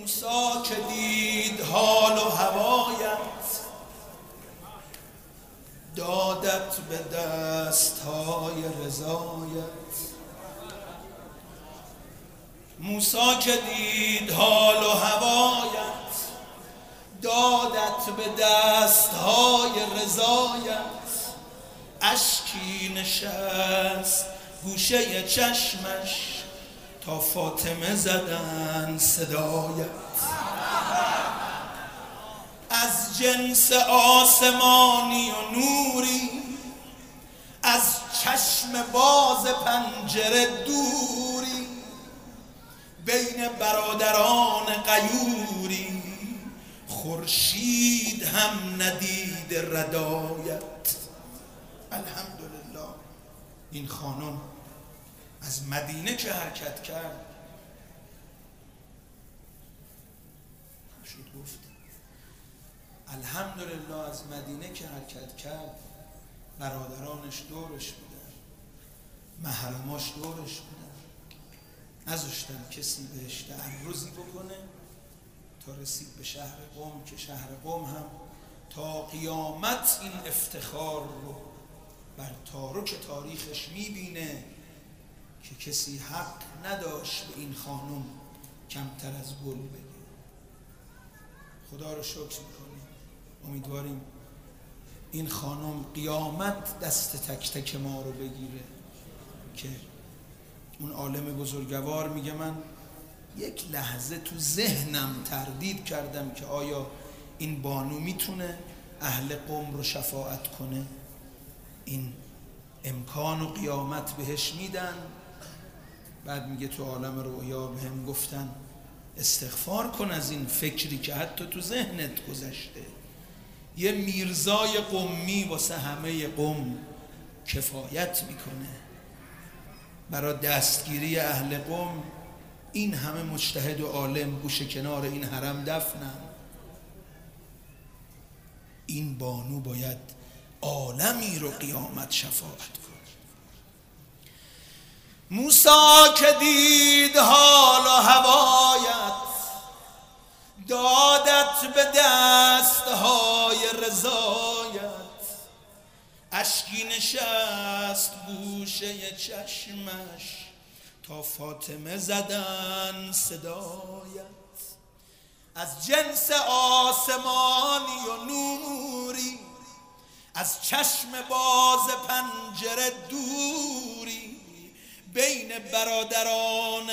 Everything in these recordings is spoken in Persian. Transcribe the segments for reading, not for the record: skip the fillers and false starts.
موسی که دید حال و هوایت، دادت به دستهای رضایت. موسی که دید حال و هوایت، دادت به دستهای رضایت. اشکی نشست گوشه چشمش، تا فاطمه زدن صدایت. از جنس آسمانی و نوری، از چشم باز پنجره دوری، بین برادران غیوری، خورشید هم ندید ردایت. الحمدلله این خانم از مدینه که حرکت کرد، شد گفت الحمدلله از مدینه که حرکت کرد، برادرانش دورش بودن، محرماش دورش بودن، نذاشتن کسی بهش تعرضی بکنه تا رسید به شهر قم، که شهر قم هم تا قیامت این افتخار رو بر تارک تاریخش میبینه که کسی حق نداشت به این خانم کمتر از گل بگه. خدا رو شکر میکنیم، امیدواریم این خانم قیامت دست تک تک ما رو بگیره. که اون عالم بزرگوار میگه من یک لحظه تو ذهنم تردید کردم که آیا این بانو میتونه اهل قم رو شفاعت کنه؟ این امکان و قیامت بهش میدن. بعد میگه تو عالم رویا بهم گفتن استغفار کن از این فکری که حتی تو ذهنت گذشته. یه میرزای قمی واسه همه قم کفایت میکنه. برای دستگیری اهل قم این همه مجتهد و عالم گوشه کنار این حرم دفنن. این بانو باید عالمی رو قیامت شفاعت کنه. موسی که دید حال و هوایت، دادت به دستهای رضایت. اشکی نشست گوشه چشمش، تا فاطمه زدن صدایت. از جنس آسمانی و نوری، از چشم باز پنجره دوری، بین برادران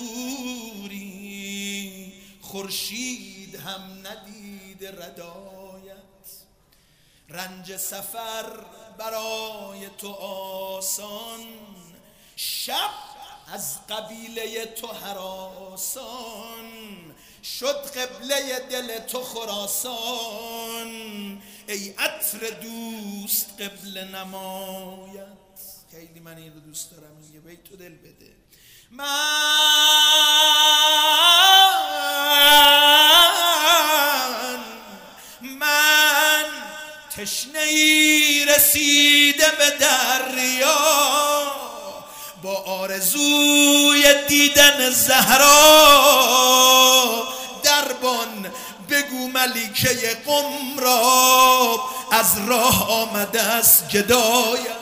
غیوری، خورشید هم ندید ردایت. رنج سفر برای تو آسان، شب از قبیله تو هراسان. شد قبله دل تو خراسان، ای عطر دوست قبله نمایت. خیلی من این رو دوست دارم، یه بیت تو دل بده. من تشنه‌ای رسیده به دریا، با آرزوی دیدن زهرا. دربان بگو ملیکه قم را، از راه آمده است گدایت.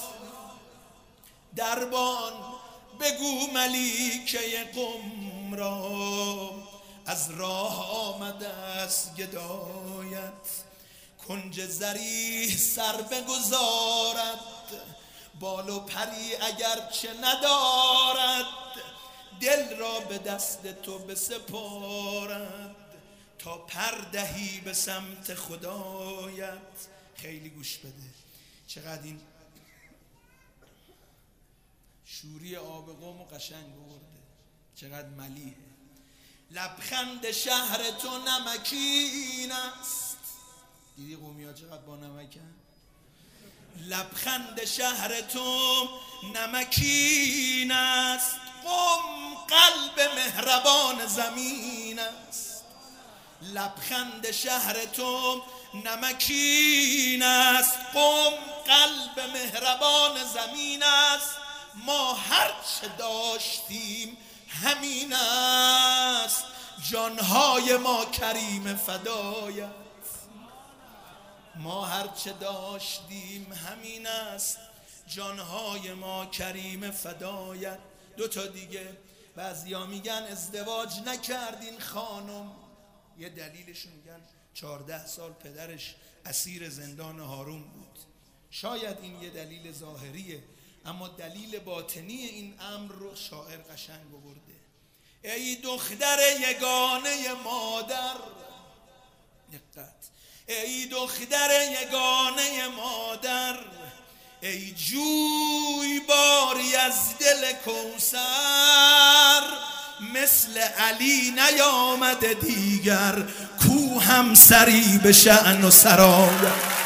دربان بگو ملیکه قم را، از راه آمده است گدایت. کنج زریح سر بگذارد، بال و پری اگرچه ندارد. دل را به دست تو بسپارد، تا پردهی به سمت خدایت. خیلی گوش بده چقدر این شوری آب قم و قشنگ برده، چقدر ملیحه. لبخند شهر تو نمکین است. دیدی قومی ها چقدر با نمکن؟ لبخند شهر تو نمکین است، قم قلب مهربان زمین است. لبخند شهر تو نمکین است، قم قلب مهربان زمین است. ما هرچه داشتیم همین است، جانهای ما کریم فدایت. ما هرچه داشتیم همین است، جانهای ما کریم فدایت. دو تا دیگه، بعضیا میگن ازدواج نکردین خانم، یه دلیلشون میگن 14 سال پدرش اسیر زندان هارون بود. شاید این یه دلیل ظاهریه، اما دلیل باطنی این امر رو شاعر قشنگ آورده. ای دختر یگانه مادر، دقت، ای دختر یگانه مادر، ای جوی باری از دل کوثر، مثل علی نیامده دیگر، کو همسری به شأن و سرایت.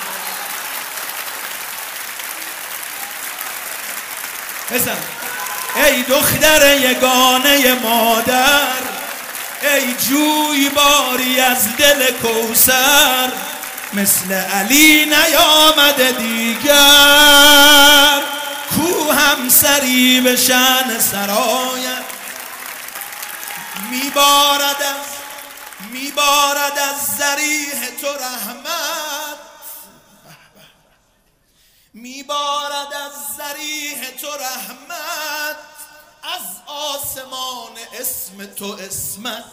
بزن. ای دختر یگانه مادر، ای جوی باری از دل کوثر، مثل علی نیامده دیگر، کو همسری به شأن سرایت. میبارد از ذریح تو رحمت، میبارد از ذریح تو رحمت، از آسمان اسم تو اسمت.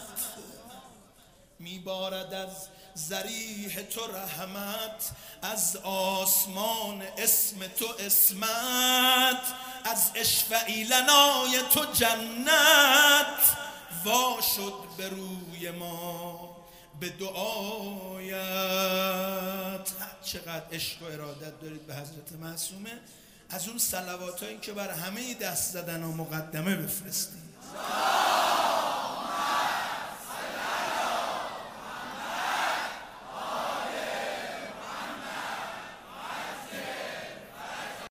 میبارد از ذریح تو رحمت، از آسمان اسم تو اسمت، از اشفعی لنای تو جنت، وا شد به روی ما به دعایت. چقدر عشق و ارادت دارید به حضرت معصومه. از اون صلوات هایی که بر همه دست زدن و مقدمه بفرستید.